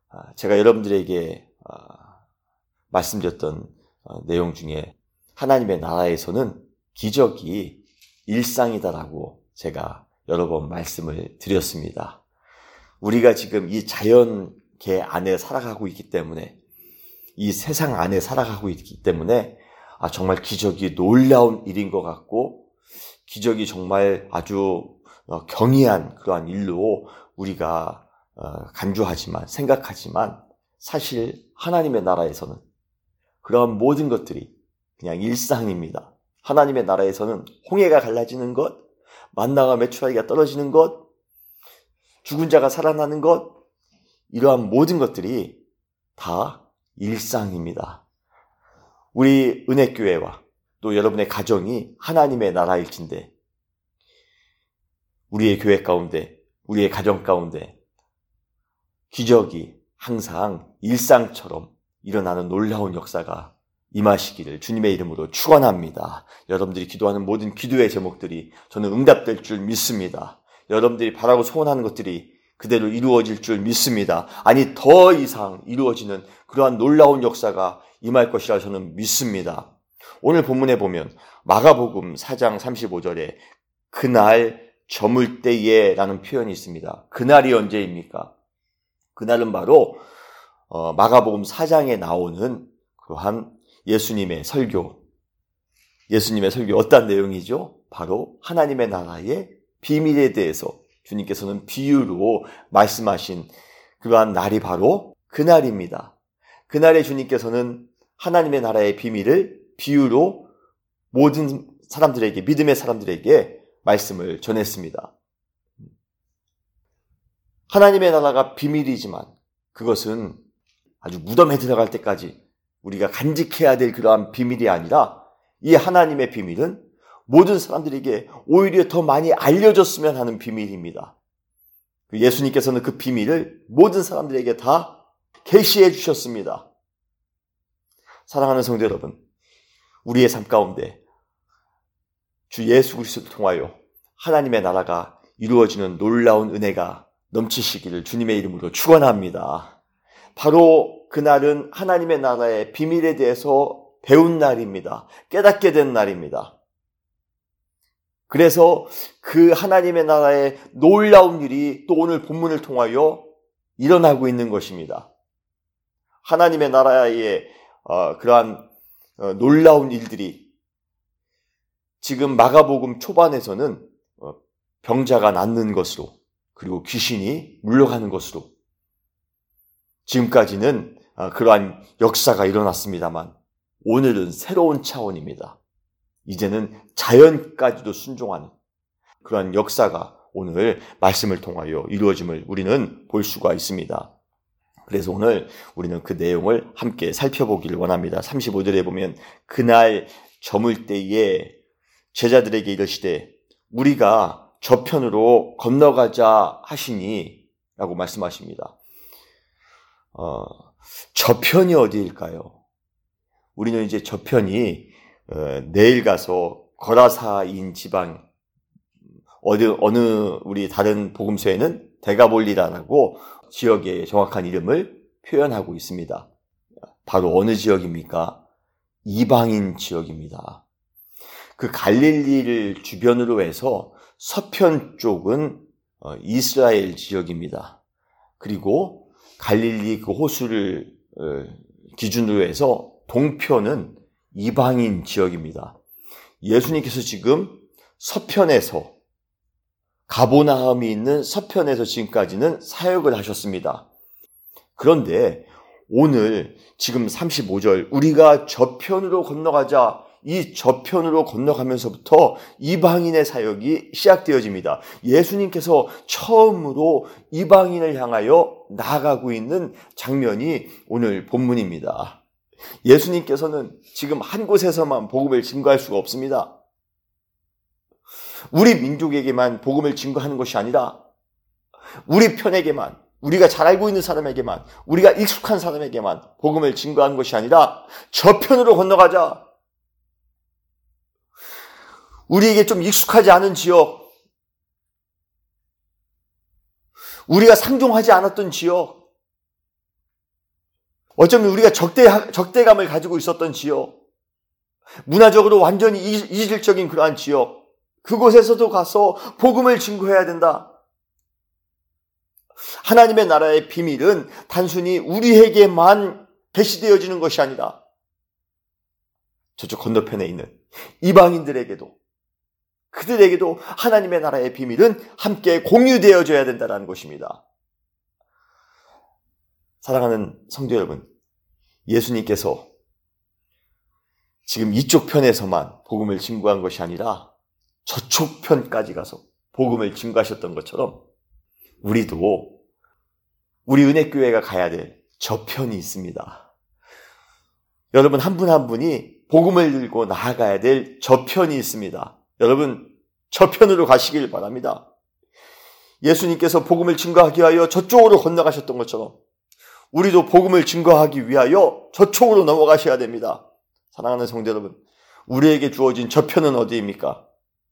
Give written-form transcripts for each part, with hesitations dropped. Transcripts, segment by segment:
제가 여러분들에게 말씀드렸던 내용 중에 하나님의 나라에서는 기적이 일상이다라고 제가 여러 번 말씀을 드렸습니다. 우리가 지금 이 자연계 안에 살아가고 있기 때문에, 이 세상 안에 살아가고 있기 때문에 정말 기적이 놀라운 일인 것 같고, 기적이 정말 아주 경이한 그러한 일로 우리가 간주하지만, 생각하지만 사실 하나님의 나라에서는 그러한 모든 것들이 그냥 일상입니다. 하나님의 나라에서는 홍해가 갈라지는 것, 만나와 메추라기가 떨어지는 것, 죽은 자가 살아나는 것, 이러한 모든 것들이 다 일상입니다. 우리 은혜교회와 또 여러분의 가정이 하나님의 나라일진데, 우리의 교회 가운데, 우리의 가정 가운데 기적이 항상 일상처럼 일어나는 놀라운 역사가 임하시기를 주님의 이름으로 축원합니다. 여러분들이 기도하는 모든 기도의 제목들이 저는 응답될 줄 믿습니다. 여러분들이 바라고 소원하는 것들이 그대로 이루어질 줄 믿습니다. 아니, 더 이상 이루어지는 그러한 놀라운 역사가 임할 것이라 저는 믿습니다. 오늘 본문에 보면 마가복음 4장 35절에 그날 저물 때에 라는 표현이 있습니다. 그날이 언제입니까? 그날은 바로 마가복음 4장에 나오는 그러한 예수님의 설교 어떤 내용이죠? 바로 하나님의 나라의 비밀에 대해서 주님께서는 비유로 말씀하신 그러한 날이 바로 그날입니다. 그날에 주님께서는 하나님의 나라의 비밀을 비유로 모든 사람들에게, 믿음의 사람들에게 말씀을 전했습니다. 하나님의 나라가 비밀이지만 그것은 아주 무덤에 들어갈 때까지 우리가 간직해야 될 그러한 비밀이 아니라, 이 하나님의 비밀은 모든 사람들에게 오히려 더 많이 알려졌으면 하는 비밀입니다. 예수님께서는 그 비밀을 모든 사람들에게 다 계시해 주셨습니다. 사랑하는 성도 여러분, 우리의 삶 가운데 주 예수 그리스도를 통하여 하나님의 나라가 이루어지는 놀라운 은혜가 넘치시기를 주님의 이름으로 축원합니다. 바로 그날은 하나님의 나라의 비밀에 대해서 배운 날입니다. 깨닫게 된 날입니다. 그래서 그 하나님의 나라의 놀라운 일이 또 오늘 본문을 통하여 일어나고 있는 것입니다. 하나님의 나라의 그러한 놀라운 일들이 지금 마가복음 초반에서는 병자가 낫는 것으로, 그리고 귀신이 물러가는 것으로 지금까지는 그러한 역사가 일어났습니다만, 오늘은 새로운 차원입니다. 이제는 자연까지도 순종하는 그러한 역사가 오늘 말씀을 통하여 이루어짐을 우리는 볼 수가 있습니다. 그래서 오늘 우리는 그 내용을 함께 살펴보기를 원합니다. 35절에 보면 그날 저물 때에 제자들에게 이르시되 우리가 저편으로 건너가자 하시니 라고 말씀하십니다. 저편이 어디일까요? 우리는 이제 저편이 내일 가서 거라사인 지방, 어느 우리 다른 복음서에는 데가볼리라고 지역의 정확한 이름을 표현하고 있습니다. 바로 어느 지역입니까? 이방인 지역입니다. 그 갈릴리를 주변으로 해서 서편 쪽은 이스라엘 지역입니다. 그리고 갈릴리 그 호수를 기준으로 해서 동편은 이방인 지역입니다. 예수님께서 지금 서편에서, 가보나움이 있는 서편에서 지금까지는 사역을 하셨습니다. 그런데 오늘 지금 35절 우리가 저편으로 건너가자, 이 저편으로 건너가면서부터 이방인의 사역이 시작되어집니다. 예수님께서 처음으로 이방인을 향하여 나아가고 있는 장면이 오늘 본문입니다. 예수님께서는 지금 한 곳에서만 복음을 증거할 수가 없습니다. 우리 민족에게만 복음을 증거하는 것이 아니라 우리 편에게만, 우리가 잘 알고 있는 사람에게만, 우리가 익숙한 사람에게만 복음을 증거하는 것이 아니라 저편으로 건너가자. 우리에게 좀 익숙하지 않은 지역, 우리가 상종하지 않았던 지역, 어쩌면 우리가 적대감을 가지고 있었던 지역, 문화적으로 완전히 이질적인 그러한 지역, 그곳에서도 가서 복음을 증거해야 된다. 하나님의 나라의 비밀은 단순히 우리에게만 계시되어지는 것이 아니라 저쪽 건너편에 있는 이방인들에게도, 그들에게도 하나님의 나라의 비밀은 함께 공유되어져야 된다는 것입니다. 사랑하는 성도 여러분, 예수님께서 지금 이쪽 편에서만 복음을 증거한 것이 아니라 저쪽 편까지 가서 복음을 증거하셨던 것처럼 우리도 우리 은혜교회가 가야 될 저편이 있습니다. 여러분 한 분 한 분이 복음을 들고 나아가야 될 저편이 있습니다. 여러분 저편으로 가시길 바랍니다. 예수님께서 복음을 증거하기 위하여 저쪽으로 건너가셨던 것처럼 우리도 복음을 증거하기 위하여 저쪽으로 넘어가셔야 됩니다. 사랑하는 성도 여러분, 우리에게 주어진 저편은 어디입니까?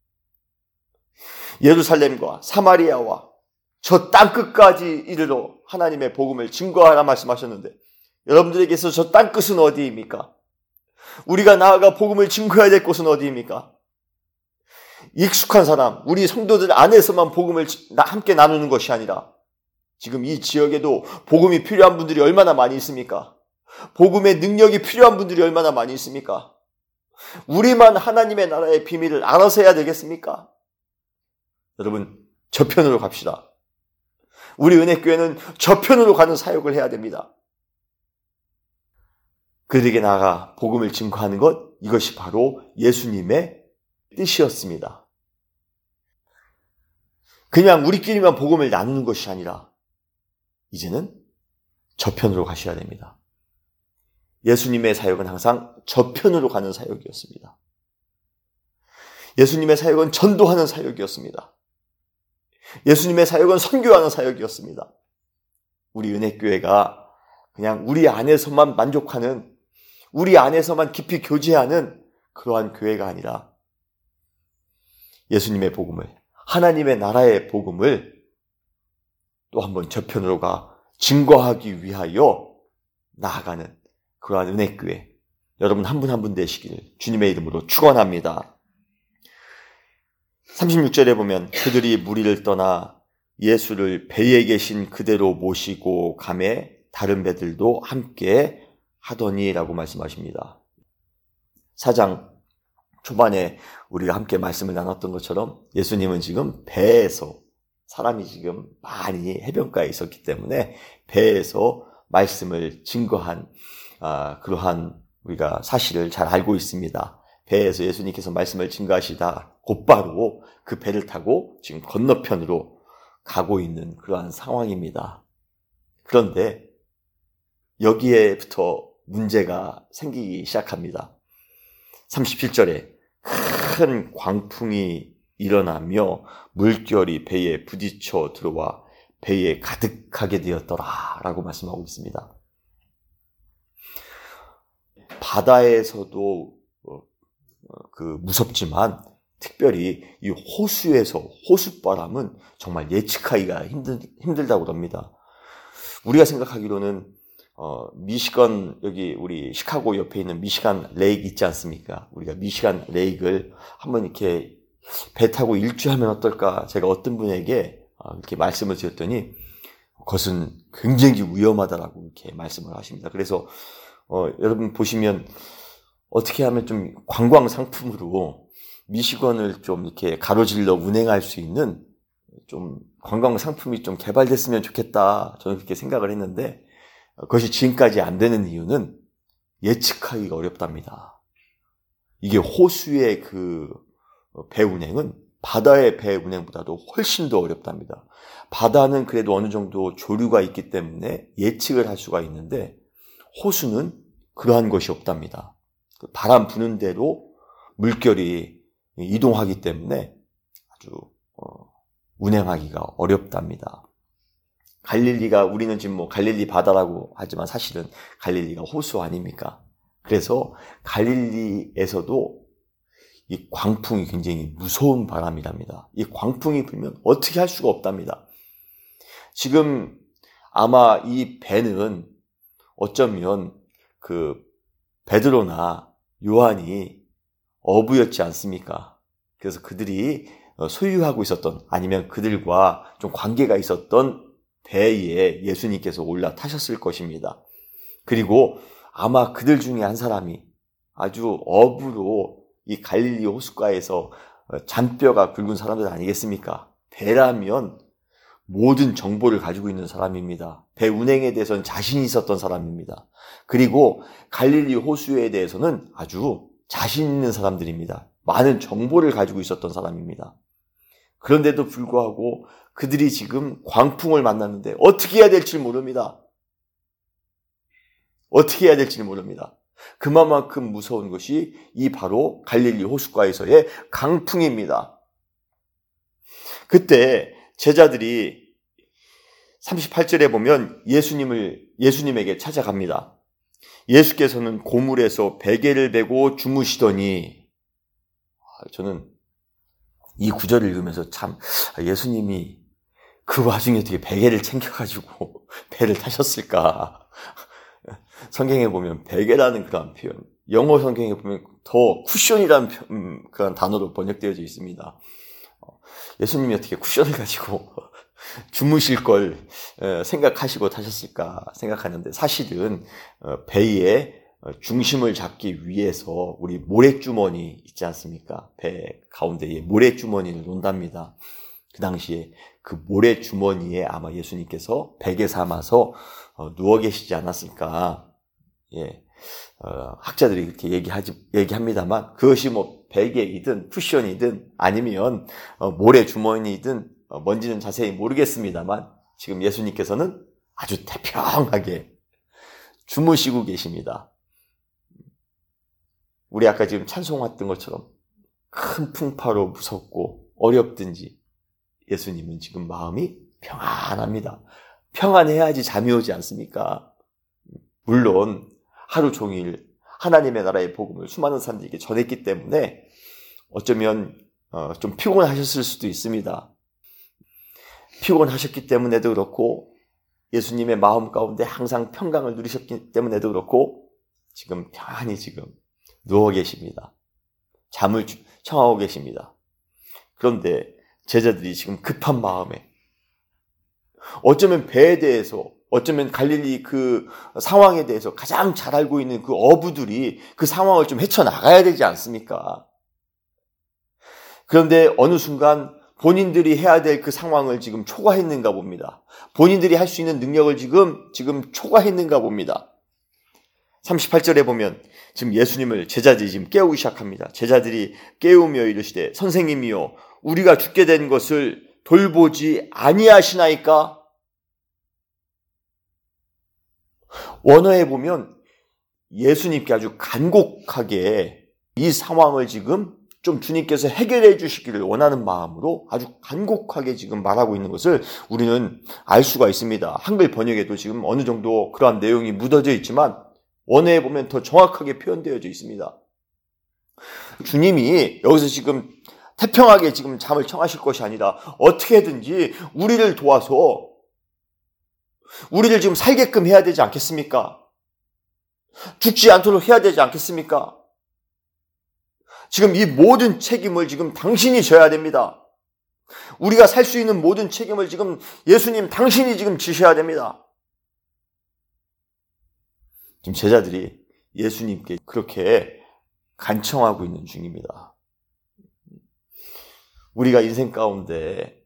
예루살렘과 사마리아와 저 땅끝까지 이르러 하나님의 복음을 증거하라 말씀하셨는데, 여러분들에게서 저 땅끝은 어디입니까? 우리가 나아가 복음을 증거해야 될 곳은 어디입니까? 익숙한 사람, 우리 성도들 안에서만 복음을 함께 나누는 것이 아니라 지금 이 지역에도 복음이 필요한 분들이 얼마나 많이 있습니까? 복음의 능력이 필요한 분들이 얼마나 많이 있습니까? 우리만 하나님의 나라의 비밀을 알아서 해야 되겠습니까? 여러분, 저편으로 갑시다. 우리 은혜교회는 저편으로 가는 사역을 해야 됩니다. 그들에게 나아가 복음을 증거하는 것, 이것이 바로 예수님의 뜻이었습니다. 그냥 우리끼리만 복음을 나누는 것이 아니라 이제는 저편으로 가셔야 됩니다. 예수님의 사역은 항상 저편으로 가는 사역이었습니다. 예수님의 사역은 전도하는 사역이었습니다. 예수님의 사역은 선교하는 사역이었습니다. 우리 은혜교회가 그냥 우리 안에서만 만족하는, 우리 안에서만 깊이 교제하는 그러한 교회가 아니라 예수님의 복음을, 하나님의 나라의 복음을 또 한번 저편으로 가 증거하기 위하여 나아가는 그러한 은혜교회, 여러분 한 분 한 분 되시기를 주님의 이름으로 축원합니다. 36절에 보면 그들이 무리를 떠나 예수를 배에 계신 그대로 모시고 가매 다른 배들도 함께 하더니라고 말씀하십니다. 4장 초반에 우리가 함께 말씀을 나눴던 것처럼 예수님은 지금 배에서, 사람이 지금 많이 해변가에 있었기 때문에 배에서 말씀을 증거한 그러한 우리가 사실을 잘 알고 있습니다. 배에서 예수님께서 말씀을 증거하시다 곧바로 그 배를 타고 지금 건너편으로 가고 있는 그러한 상황입니다. 그런데 여기에부터 문제가 생기기 시작합니다. 37절에 큰 광풍이 일어나며 물결이 배에 부딪혀 들어와 배에 가득하게 되었더라 라고 말씀하고 있습니다. 바다에서도 무섭지만 특별히 이 호수에서, 호수바람은 정말 예측하기가 힘들다고 합니다. 우리가 생각하기로는 미시건, 여기 우리 시카고 옆에 있는 미시간 레이크 있지 않습니까? 우리가 미시간 레이크를 한번 이렇게 배 타고 일주하면 어떨까? 제가 어떤 분에게 이렇게 말씀을 드렸더니 그것은 굉장히 위험하다라고 이렇게 말씀을 하십니다. 그래서 여러분 보시면 어떻게 하면 좀 관광 상품으로 미시건을 좀 이렇게 가로질러 운행할 수 있는 좀 관광 상품이 좀 개발됐으면 좋겠다. 저는 그렇게 생각을 했는데 그것이 지금까지 안 되는 이유는 예측하기가 어렵답니다. 이게 호수의 그 배 운행은 바다의 배 운행보다도 훨씬 더 어렵답니다. 바다는 그래도 어느 정도 조류가 있기 때문에 예측을 할 수가 있는데 호수는 그러한 것이 없답니다. 바람 부는 대로 물결이 이동하기 때문에 아주 운행하기가 어렵답니다. 갈릴리가, 우리는 지금 뭐 갈릴리 바다라고 하지만 사실은 갈릴리가 호수 아닙니까? 그래서 갈릴리에서도 이 광풍이 굉장히 무서운 바람이랍니다. 이 광풍이 불면 어떻게 할 수가 없답니다. 지금 아마 이 배는 어쩌면 그 베드로나 요한이 어부였지 않습니까? 그래서 그들이 소유하고 있었던, 아니면 그들과 좀 관계가 있었던 배에 예수님께서 올라타셨을 것입니다. 그리고 아마 그들 중에 한 사람이 아주 어부로 이 갈릴리 호숫가에서 잔뼈가 굵은 사람들 아니겠습니까? 배라면 모든 정보를 가지고 있는 사람입니다. 배 운행에 대해서는 자신이 있었던 사람입니다. 그리고 갈릴리 호수에 대해서는 아주 자신 있는 사람들입니다. 많은 정보를 가지고 있었던 사람입니다. 그런데도 불구하고 그들이 지금 광풍을 만났는데 어떻게 해야 될지 모릅니다. 어떻게 해야 될지 모릅니다. 그만큼 무서운 것이 이 바로 갈릴리 호숫가에서의 강풍입니다. 그때 제자들이 38절에 보면 예수님에게 찾아갑니다. 예수께서는 고물에서 베개를 베고 주무시더니, 저는 이 구절을 읽으면서 참 예수님이 그 와중에 어떻게 베개를 챙겨가지고 배를 타셨을까. 성경에 보면 베개라는 그런 표현, 영어 성경에 보면 더 쿠션이라는 그런 단어로 번역되어져 있습니다. 예수님이 어떻게 쿠션을 가지고 주무실 걸 생각하시고 타셨을까 생각하는데, 사실은 배의 중심을 잡기 위해서 우리 모래주머니 있지 않습니까? 배 가운데에 모래주머니를 놓는답니다. 그 당시에 그 모래주머니에 아마 예수님께서 베개 삼아서 누워 계시지 않았을까. 예, 학자들이 이렇게 얘기합니다만, 그것이 뭐 베개이든 쿠션이든 아니면 모래주머니이든 뭔지는 자세히 모르겠습니다만, 지금 예수님께서는 아주 태평하게 주무시고 계십니다. 우리 아까 지금 찬송했던 것처럼 큰 풍파로 무섭고 어렵든지 예수님은 지금 마음이 평안합니다. 평안해야지 잠이 오지 않습니까? 물론 하루 종일 하나님의 나라의 복음을 수많은 사람들에게 전했기 때문에 어쩌면 좀 피곤하셨을 수도 있습니다. 피곤하셨기 때문에도 그렇고, 예수님의 마음 가운데 항상 평강을 누리셨기 때문에도 그렇고, 지금 편안히 지금 누워 계십니다. 잠을 청하고 계십니다. 그런데 제자들이 지금 급한 마음에, 어쩌면 배에 대해서, 어쩌면 갈릴리 그 상황에 대해서 가장 잘 알고 있는 그 어부들이 그 상황을 좀 헤쳐나가야 되지 않습니까? 그런데 어느 순간 본인들이 해야 될 그 상황을 지금 초과했는가 봅니다. 본인들이 할 수 있는 능력을 지금 초과했는가 봅니다. 38절에 보면 지금 예수님을 제자들이 지금 깨우기 시작합니다. 제자들이 깨우며 이르시되, 선생님이여, 우리가 죽게 된 것을 돌보지 아니하시나이까? 원어에 보면 예수님께 아주 간곡하게 이 상황을 지금 좀 주님께서 해결해 주시기를 원하는 마음으로 아주 간곡하게 지금 말하고 있는 것을 우리는 알 수가 있습니다. 한글 번역에도 지금 어느 정도 그러한 내용이 묻어져 있지만 원어에 보면 더 정확하게 표현되어져 있습니다. 주님이 여기서 지금 태평하게 지금 잠을 청하실 것이 아니라 어떻게든지 우리를 도와서 우리를 지금 살게끔 해야 되지 않겠습니까? 죽지 않도록 해야 되지 않겠습니까? 지금 이 모든 책임을 지금 당신이 져야 됩니다. 우리가 살 수 있는 모든 책임을 지금 예수님 당신이 지금 지셔야 됩니다. 지금 제자들이 예수님께 그렇게 간청하고 있는 중입니다. 우리가 인생 가운데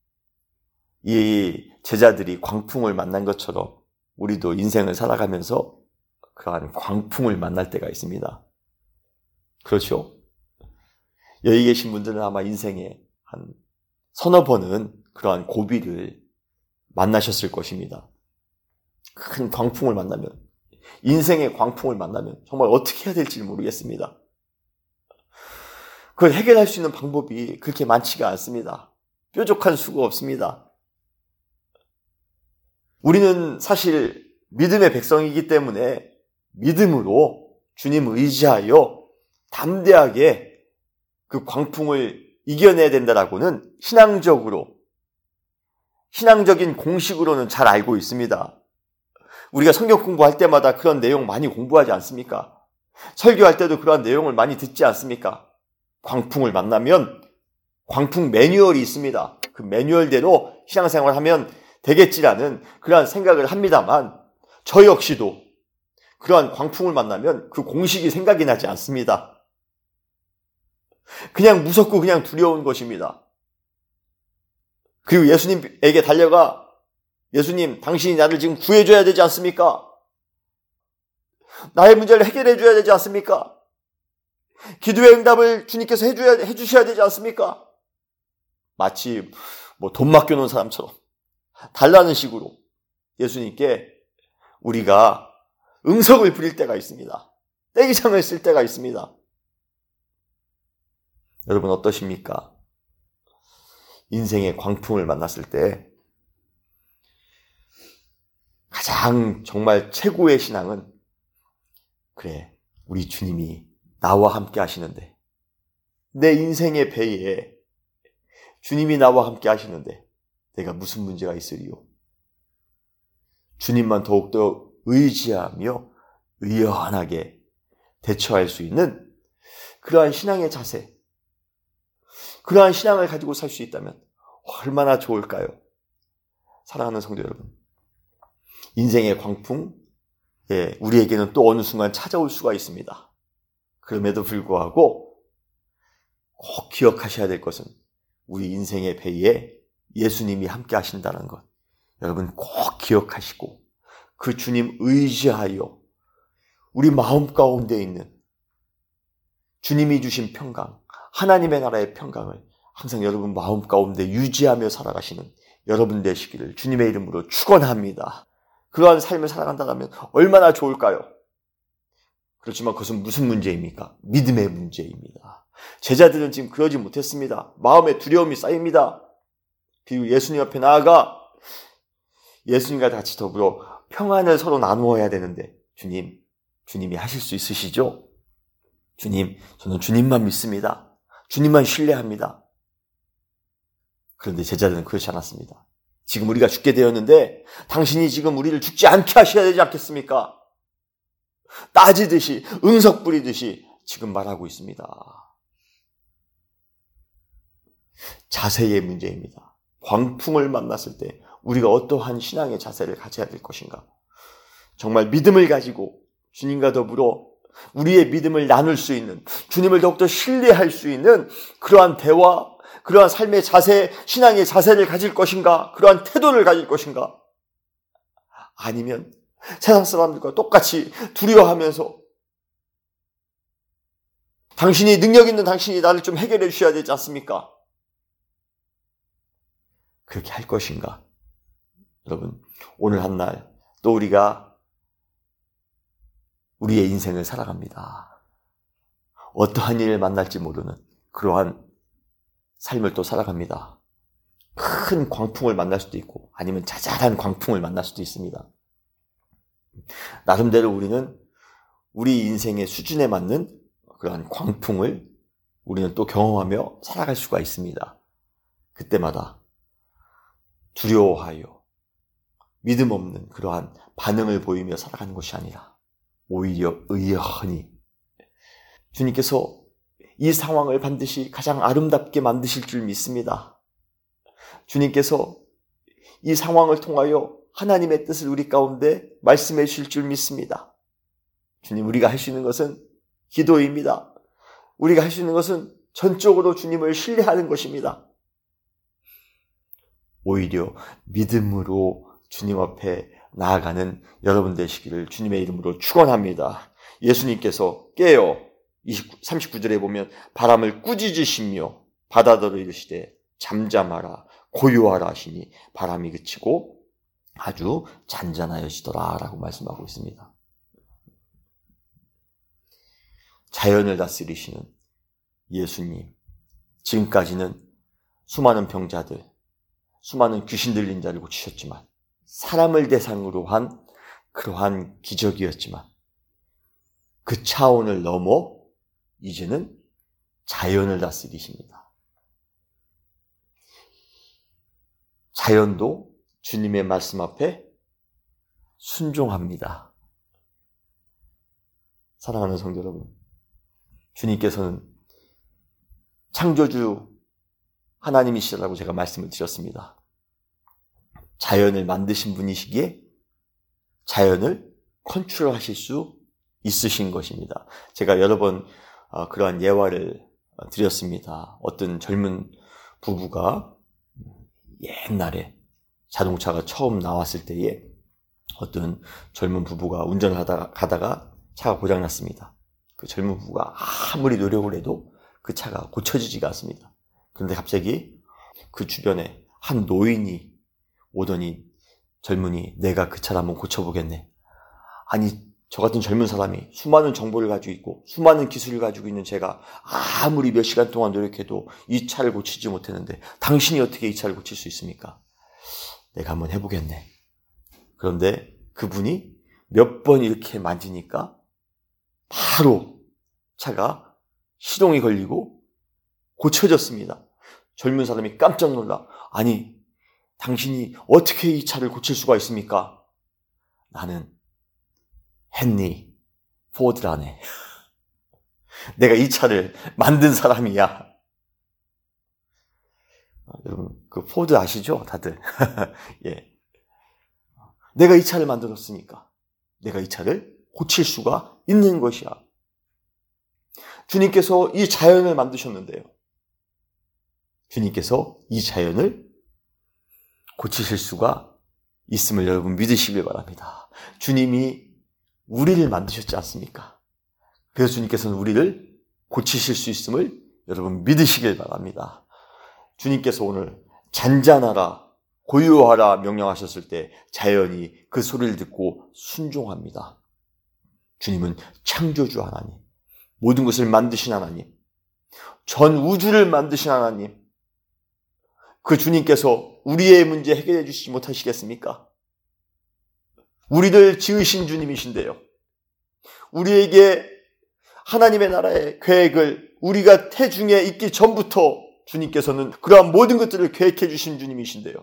이 제자들이 광풍을 만난 것처럼 우리도 인생을 살아가면서 그러한 광풍을 만날 때가 있습니다. 그렇죠? 여기 계신 분들은 아마 인생에 한 서너 번은 그러한 고비를 만나셨을 것입니다. 큰 광풍을 만나면, 인생의 광풍을 만나면 정말 어떻게 해야 될지 모르겠습니다. 그걸 해결할 수 있는 방법이 그렇게 많지가 않습니다. 뾰족한 수가 없습니다. 우리는 사실 믿음의 백성이기 때문에 믿음으로 주님을 의지하여 담대하게 그 광풍을 이겨내야 된다라고는 신앙적인 공식으로는 잘 알고 있습니다. 우리가 성경 공부할 때마다 그런 내용 많이 공부하지 않습니까? 설교할 때도 그런 내용을 많이 듣지 않습니까? 광풍을 만나면 광풍 매뉴얼이 있습니다. 그 매뉴얼대로 신앙생활하면 되겠지라는 그러한 생각을 합니다만 저 역시도 그러한 광풍을 만나면 그 공식이 생각이 나지 않습니다. 그냥 무섭고 그냥 두려운 것입니다. 그리고 예수님에게 달려가 예수님, 당신이 나를 지금 구해줘야 되지 않습니까? 나의 문제를 해결해줘야 되지 않습니까? 기도의 응답을 주님께서 해주셔야 되지 않습니까? 마치 돈 맡겨놓은 사람처럼 달라는 식으로 예수님께 우리가 응석을 부릴 때가 있습니다. 떼기장을 쓸 때가 있습니다. 여러분 어떠십니까? 인생의 광풍을 만났을 때 가장 정말 최고의 신앙은 그래, 우리 주님이 나와 함께 하시는데 내 인생의 배에 주님이 나와 함께 하시는데 내가 무슨 문제가 있으리요? 주님만 더욱더 의지하며 의연하게 대처할 수 있는 그러한 신앙의 자세, 그러한 신앙을 가지고 살 수 있다면 얼마나 좋을까요? 사랑하는 성도 여러분, 인생의 광풍, 우리에게는 또 어느 순간 찾아올 수가 있습니다. 그럼에도 불구하고 꼭 기억하셔야 될 것은 우리 인생의 배에 예수님이 함께 하신다는 것. 여러분 꼭 기억하시고 그 주님 의지하여 우리 마음 가운데 있는 주님이 주신 평강, 하나님의 나라의 평강을 항상 여러분 마음 가운데 유지하며 살아가시는 여러분 되시기를 주님의 이름으로 축원합니다. 그러한 삶을 살아간다면 얼마나 좋을까요? 그렇지만 그것은 무슨 문제입니까? 믿음의 문제입니다. 제자들은 지금 그러지 못했습니다. 마음에 두려움이 쌓입니다. 그리고 예수님 앞에 나아가 예수님과 같이 더불어 평안을 서로 나누어야 되는데 주님이 하실 수 있으시죠? 주님, 저는 주님만 믿습니다. 주님만 신뢰합니다. 그런데 제자들은 그렇지 않았습니다. 지금 우리가 죽게 되었는데 당신이 지금 우리를 죽지 않게 하셔야 되지 않겠습니까? 따지듯이 응석 부리듯이 지금 말하고 있습니다. 자세의 문제입니다. 광풍을 만났을 때 우리가 어떠한 신앙의 자세를 가져야 될 것인가? 정말 믿음을 가지고 주님과 더불어 우리의 믿음을 나눌 수 있는, 주님을 더욱더 신뢰할 수 있는 그러한 대화, 그러한 삶의 자세, 신앙의 자세를 가질 것인가? 그러한 태도를 가질 것인가? 아니면 세상 사람들과 똑같이 두려워하면서 당신이 능력 있는 당신이 나를 좀 해결해 주셔야 되지 않습니까? 그렇게 할 것인가? 여러분, 오늘 한 날 또 우리가 우리의 인생을 살아갑니다. 어떠한 일을 만날지 모르는 그러한 삶을 또 살아갑니다. 큰 광풍을 만날 수도 있고 아니면 자잘한 광풍을 만날 수도 있습니다. 나름대로 우리는 우리 인생의 수준에 맞는 그러한 광풍을 우리는 또 경험하며 살아갈 수가 있습니다. 그때마다 두려워하여 믿음 없는 그러한 반응을 보이며 살아가는 것이 아니라 오히려 의연히 주님께서 이 상황을 반드시 가장 아름답게 만드실 줄 믿습니다. 주님께서 이 상황을 통하여 하나님의 뜻을 우리 가운데 말씀해 주실 줄 믿습니다. 주님, 우리가 할 수 있는 것은 기도입니다. 우리가 할 수 있는 것은 전적으로 주님을 신뢰하는 것입니다. 오히려 믿음으로 주님 앞에 나아가는 여러분 되시기를 주님의 이름으로 축원합니다. 예수님께서 깨어 39절에 보면 바람을 꾸짖으시며 바다더러 이르시되 잠잠하라 고요하라 하시니 바람이 그치고 아주 잔잔하여지더라 라고 말씀하고 있습니다. 자연을 다스리시는 예수님, 지금까지는 수많은 병자들, 수많은 귀신 들린 자를 고치셨지만 사람을 대상으로 한 그러한 기적이었지만 그 차원을 넘어 이제는 자연을 다스리십니다. 자연도 주님의 말씀 앞에 순종합니다. 사랑하는 성도 여러분, 주님께서는 창조주 하나님이시라고 제가 말씀을 드렸습니다. 자연을 만드신 분이시기에 자연을 컨트롤하실 수 있으신 것입니다. 제가 여러 번 그러한 예화를 드렸습니다. 어떤 젊은 부부가 옛날에 자동차가 처음 나왔을 때에 어떤 젊은 부부가 운전을 가다가 차가 고장났습니다. 그 젊은 부부가 아무리 노력을 해도 그 차가 고쳐지지가 않습니다. 그런데 갑자기 그 주변에 한 노인이 오더니 젊은이, 내가 그 차를 한번 고쳐보겠네. 아니, 저 같은 젊은 사람이 수많은 정보를 가지고 있고 수많은 기술을 가지고 있는 제가 아무리 몇 시간 동안 노력해도 이 차를 고치지 못했는데 당신이 어떻게 이 차를 고칠 수 있습니까? 내가 한번 해보겠네. 그런데 그분이 몇 번 이렇게 만지니까 바로 차가 시동이 걸리고 고쳐졌습니다. 젊은 사람이 깜짝 놀라. 아니, 당신이 어떻게 이 차를 고칠 수가 있습니까? 나는 헨리 포드라네. 내가 이 차를 만든 사람이야. 여러분, 그 포드 아시죠? 다들. 예. 내가 이 차를 만들었으니까 내가 이 차를 고칠 수가 있는 것이야. 주님께서 이 자연을 만드셨는데요. 주님께서 이 자연을 고치실 수가 있음을 여러분 믿으시길 바랍니다. 주님이 우리를 만드셨지 않습니까? 그래서 주님께서는 우리를 고치실 수 있음을 여러분 믿으시길 바랍니다. 주님께서 오늘 잔잔하라, 고요하라 명령하셨을 때 자연이 그 소리를 듣고 순종합니다. 주님은 창조주 하나님, 모든 것을 만드신 하나님, 전 우주를 만드신 하나님, 그 주님께서 우리의 문제 해결해 주시지 못하시겠습니까? 우리를 지으신 주님이신데요. 우리에게 하나님의 나라의 계획을 우리가 태중에 있기 전부터 주님께서는 그러한 모든 것들을 계획해 주신 주님이신데요.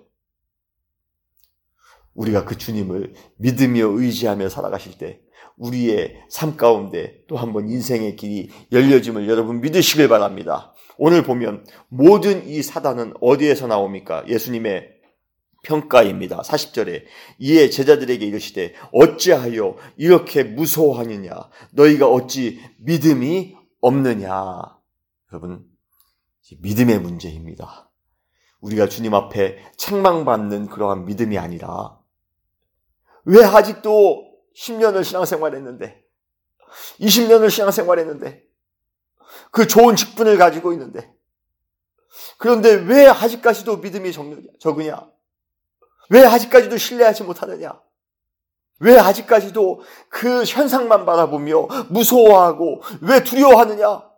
우리가 그 주님을 믿으며 의지하며 살아가실 때 우리의 삶 가운데 또 한 번 인생의 길이 열려짐을 여러분 믿으시길 바랍니다. 오늘 보면 모든 이 사단은 어디에서 나옵니까? 예수님의 평가입니다. 40절에 이에 제자들에게 이르시되 어찌하여 이렇게 무서워하느냐? 너희가 어찌 믿음이 없느냐? 여러분, 믿음의 문제입니다. 우리가 주님 앞에 책망받는 그러한 믿음이 아니라 왜 아직도 10년을 신앙생활했는데 20년을 신앙생활했는데 그 좋은 직분을 가지고 있는데 그런데 왜 아직까지도 믿음이 적으냐? 왜 아직까지도 신뢰하지 못하느냐? 왜 아직까지도 그 현상만 바라보며 무서워하고 왜 두려워하느냐?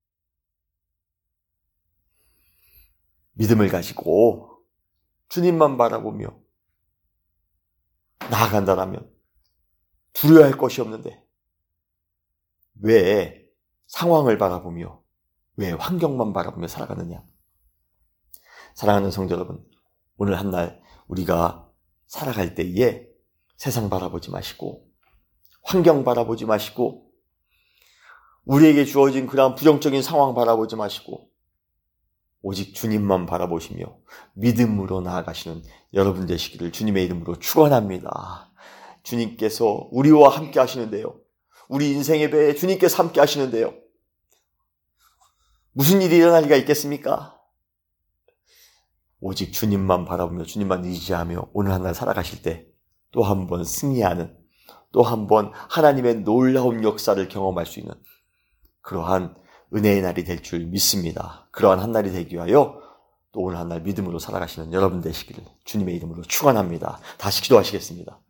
믿음을 가지고 주님만 바라보며 나아간다라면 두려워할 것이 없는데 왜 상황을 바라보며 왜 환경만 바라보며 살아가느냐? 사랑하는 성도 여러분, 오늘 한 날 우리가 살아갈 때에 세상 바라보지 마시고 환경 바라보지 마시고 우리에게 주어진 그러한 부정적인 상황 바라보지 마시고 오직 주님만 바라보시며 믿음으로 나아가시는 여러분 되시기를 주님의 이름으로 축원합니다. 주님께서 우리와 함께 하시는데요. 우리 인생의 배에 주님께서 함께 하시는데요. 무슨 일이 일어날 리가 있겠습니까? 오직 주님만 바라보며 주님만 의지하며 오늘 한 날 살아가실 때 또 한 번 승리하는, 또 한 번 하나님의 놀라운 역사를 경험할 수 있는 그러한 은혜의 날이 될 줄 믿습니다. 그러한 한 날이 되기 위하여 또 오늘 한 날 믿음으로 살아가시는 여러분 되시기를 주님의 이름으로 축원합니다. 다시 기도하시겠습니다.